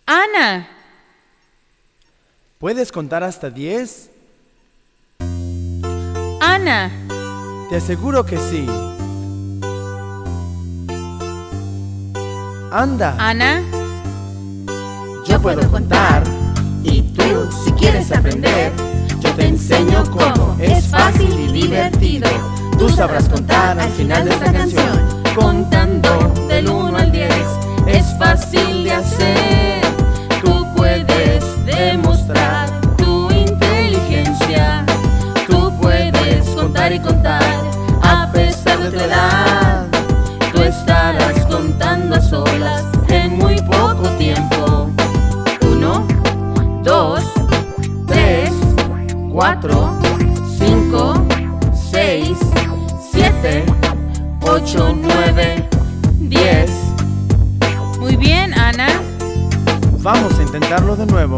Ana. ¿Puedes contar hasta 10? Ana. Te aseguro que sí. Anda. Ana. Yo puedo contar y tú, si quieres aprender, yo te enseño cómo. Es fácil y divertido. Tú sabrás contar al final de esta canción, contando del 1 al 10. Es fácil de hacer. Tú puedes demostrar tu inteligencia. Tú puedes contar y contar a pesar de tu edad. Tú estarás contando a solas en muy poco tiempo. 1, 2, 3, 4, 5, 6, 7, 8, 9, 10. Muy bien, Ana. Vamos a intentarlo de nuevo.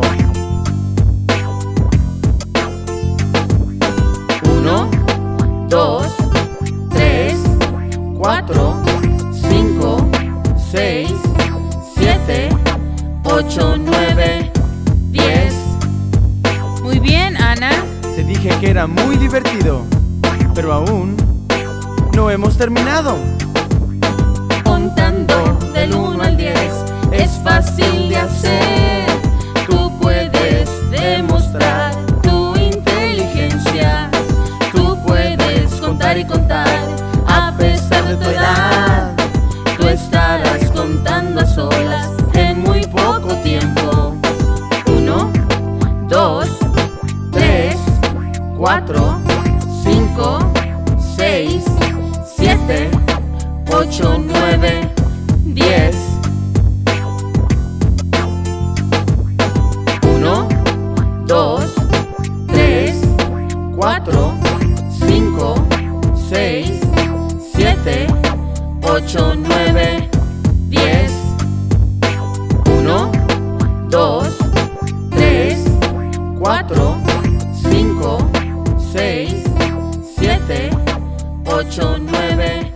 1, 2, 3, 4, 5, 6, 7, 8, 9, 10. Muy bien, Ana. Te dije que era muy divertido, pero aún no hemos terminado. Contando del 1 al 10 es fácil de hacer. Tú puedes demostrar tu inteligencia. Tú puedes contar y contar a pesar de tu edad. Tú estarás contando a solas en muy poco tiempo. 1, 2, 3, 4, 5, 6, 7, 8, 9, 10. 1, 2, 3, 4, 5, 6, 7, 8, 9, 10. 1, 2, 3, 4, 5, 6, 7, 8, 9,